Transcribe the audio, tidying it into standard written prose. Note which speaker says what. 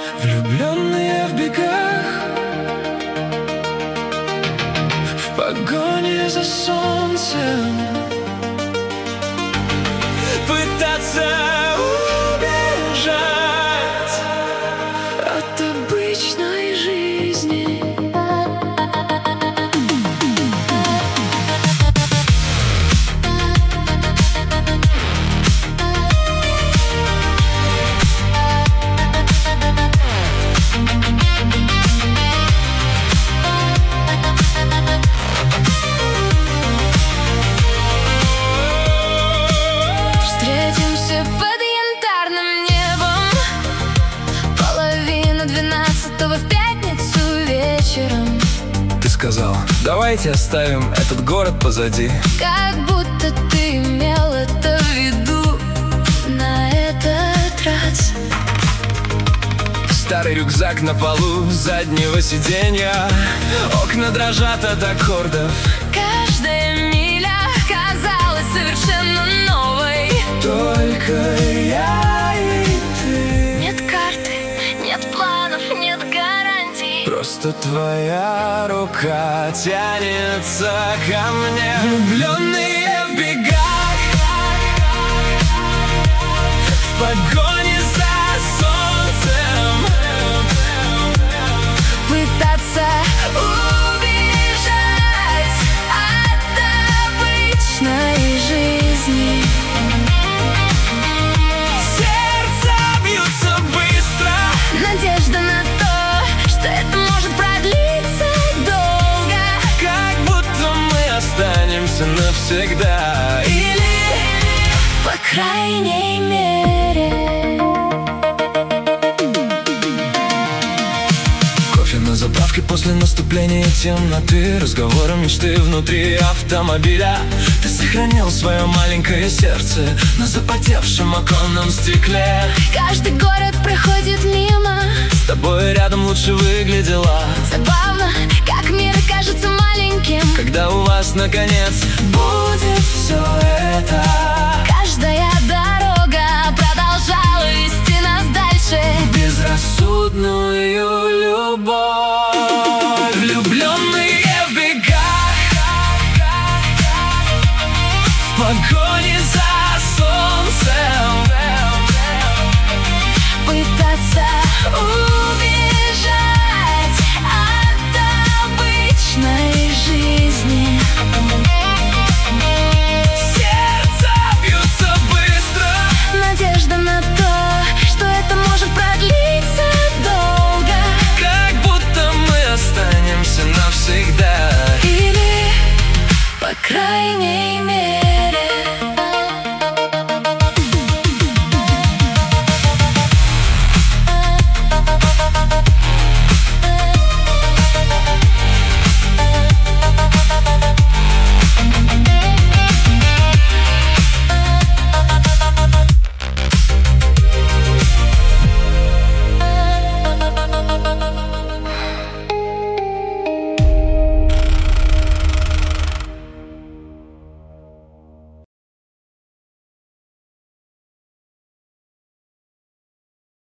Speaker 1: Влюбленные в бегах, в погоне за солнцем, пытаться убежать от обычной жизни.
Speaker 2: В пятницу вечером
Speaker 1: ты сказал: давайте оставим этот город позади.
Speaker 2: Как будто ты имел это в виду на этот раз.
Speaker 1: Старый рюкзак на полу заднего сиденья, окна дрожат от аккордов.
Speaker 2: Каждая миля казалась совершенно новой.
Speaker 1: Только я и ты.
Speaker 2: Нет карты, нет планов, нет гарантий.
Speaker 1: Просто твоя рука тянется ко мне. Влюбленные в бегах, в погоне за солнцем,
Speaker 2: пытаться убежать от обычной жизни.
Speaker 1: сердца бьются быстро,
Speaker 2: Надежда на то, что это может продлиться долго.
Speaker 1: как будто мы останемся навсегда.
Speaker 2: Или, по крайней мере,
Speaker 1: кофе на заправке после наступления темноты, разговоры мечты внутри автомобиля. Ты сохранил свое маленькое сердце на запотевшем оконном стекле.
Speaker 2: каждый город проходит мимо.
Speaker 1: С тобой рядом лучше выглядела.
Speaker 2: Забавно, как мир кажется маленьким,
Speaker 1: Когда у вас наконец будет все это.
Speaker 2: каждая дорога